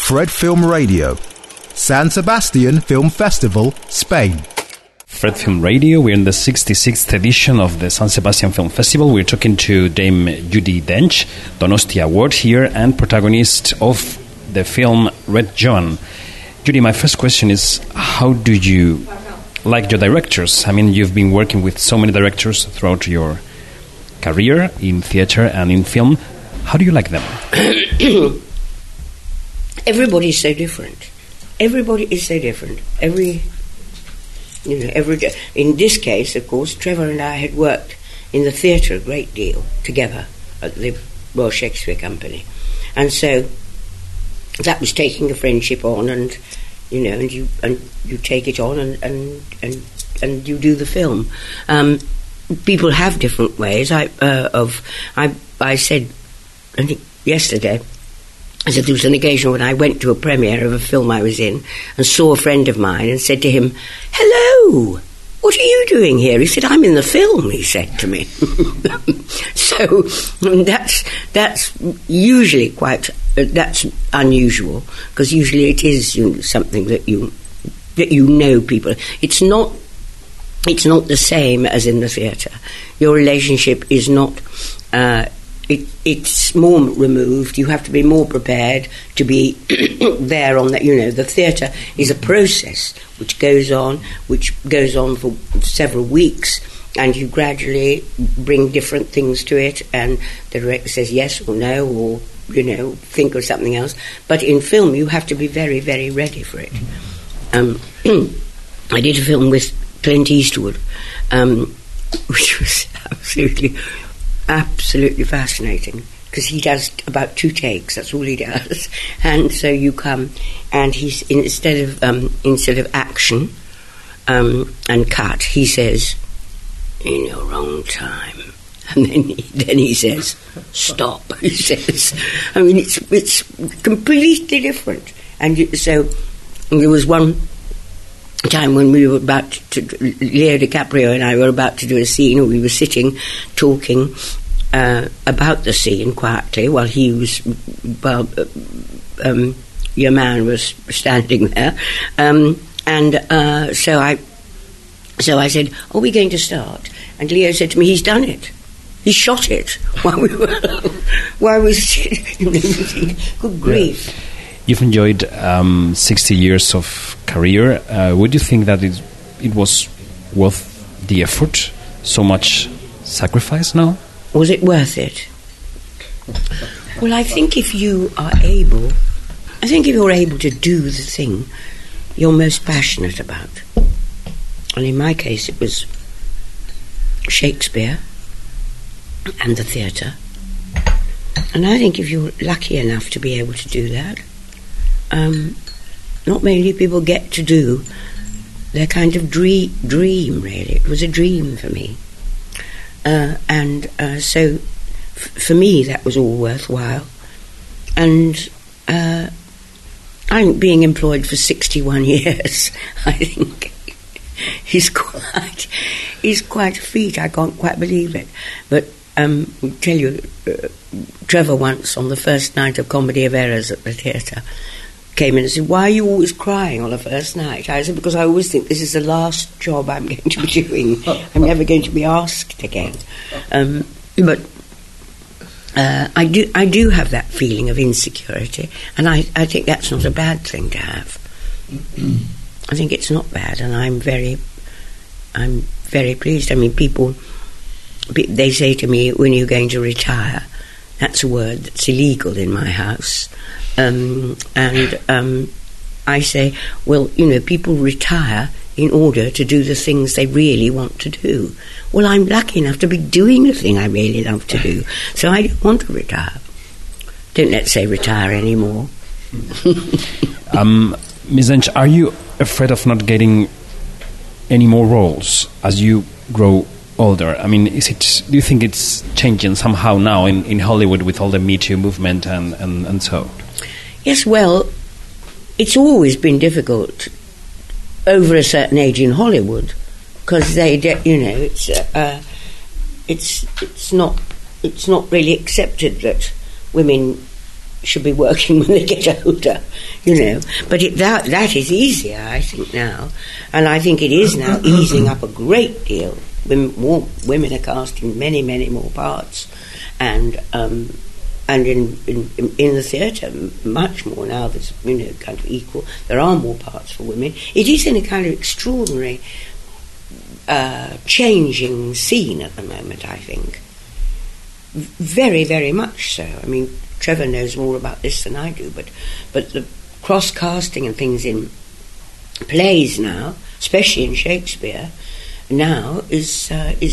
Fred Film Radio, San Sebastian Film Festival, Spain. Fred Film Radio, we're in the 66th edition of the San Sebastian Film Festival. We're talking to Dame Judi Dench, Donostia Award here, and protagonist of the film Red Joan. Judi, my first question is, how do you like your directors? I mean, you've been working with so many directors throughout your career in theatre and in film. How do you like them? Everybody's so different. Everybody is so different. Every day. In this case, of course, Trevor and I had worked in the theatre a great deal together at the Royal Shakespeare Company, and so that was taking a friendship on, and you take it on, and you do the film. People have different ways. I said, I think yesterday, I said there was an occasion when I went to a premiere of a film I was in and saw a friend of mine and said to him, "Hello, what are you doing here?" He said, "I'm in the film," he said to me. So that's usually that's unusual, because usually it is something that you know people. It's not the same as in the theatre. Your relationship is not. It's more removed. You have to be more prepared to be there on that. The theatre is a process which goes on for several weeks, and you gradually bring different things to it, and the director says yes or no, or think of something else. But in film, you have to be very, very ready for it. I did a film with Clint Eastwood, which was absolutely fascinating, because he does about 2 takes. That's all he does. And so you come, and he's instead of action and cut, he says, "In your wrong time," and then he says, "Stop." He says, I mean, it's completely different. And so there was one time when we were about to, Leo DiCaprio and I were about to do a scene, and we were sitting talking about the scene quietly while your man was standing there, so I said, "Are we going to start?" And Leo said to me, "He's done it. He shot it while we were sitting in the meeting." Good grief. You've enjoyed 60 years of career. Would you think that it was worth the effort? So much sacrifice now? Was it worth it? Well, I think if you're able to do the thing you're most passionate about, and in my case it was Shakespeare and the theatre, and I think if you're lucky enough to be able to do that, not many people get to do their kind of dream, really. It was a dream for me. So for me that was all worthwhile. And I think being employed for 61 years, I think, is quite a feat. I can't quite believe it. But I'll tell you, Trevor once, on the first night of Comedy of Errors at the theatre, came in and said, "Why are you always crying on the first night?" I said, "Because I always think this is the last job I'm going to be doing. I'm never going to be asked again." But I do have that feeling of insecurity, and I think that's not a bad thing to have. I think it's not bad, and I'm very pleased. I mean, people, they say to me, "When are you going to retire?" That's a word that's illegal in my house. I say, well, people retire in order to do the things they really want to do. Well, I'm lucky enough to be doing the thing I really love to do, so I don't want to retire. Don't let's say retire anymore. Ms. Dench, are you afraid of not getting any more roles as you grow older? I mean, do you think it's changing somehow now in Hollywood with all the Me Too movement and so? Yes, well, it's always been difficult over a certain age in Hollywood, because it's not really accepted that women should be working when they get older, you know. But that is easier, I think, now. And I think it is now easing up a great deal. More women are cast in many, many more parts. And in the theatre, much more now. There's, you know, kind of equal. There are more parts for women. It is in a kind of extraordinary changing scene at the moment, I think. Very, very much so. I mean, Trevor knows more about this than I do, but the cross-casting and things in plays now, especially in Shakespeare, now is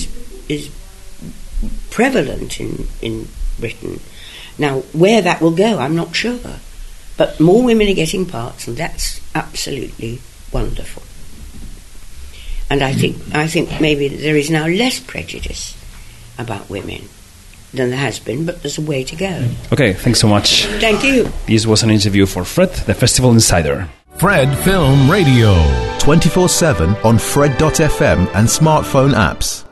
prevalent in Britain. Now, where that will go, I'm not sure. But more women are getting parts, and that's absolutely wonderful. And I think maybe there is now less prejudice about women than there has been, but there's a way to go. Okay, thanks so much. Thank you. This was an interview for Fred, the Festival Insider. Fred Film Radio. 24/7 on Fred.fm and smartphone apps.